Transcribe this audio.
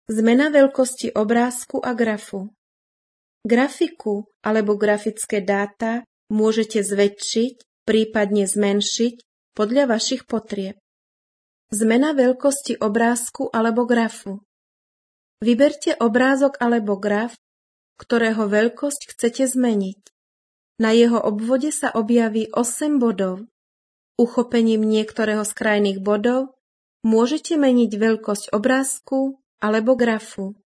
Zmena veľkosti obrázku a grafu. Grafiku alebo grafické dáta môžete zväčšiť, prípadne zmenšiť podľa vašich potrieb. Zmena veľkosti obrázku alebo grafu. Vyberte obrázok alebo graf, ktorého veľkosť chcete zmeniť. Na jeho obvode sa objaví 8 bodov. Uchopením niektorého z krajných bodov môžete meniť veľkosť obrázku alebo grafu.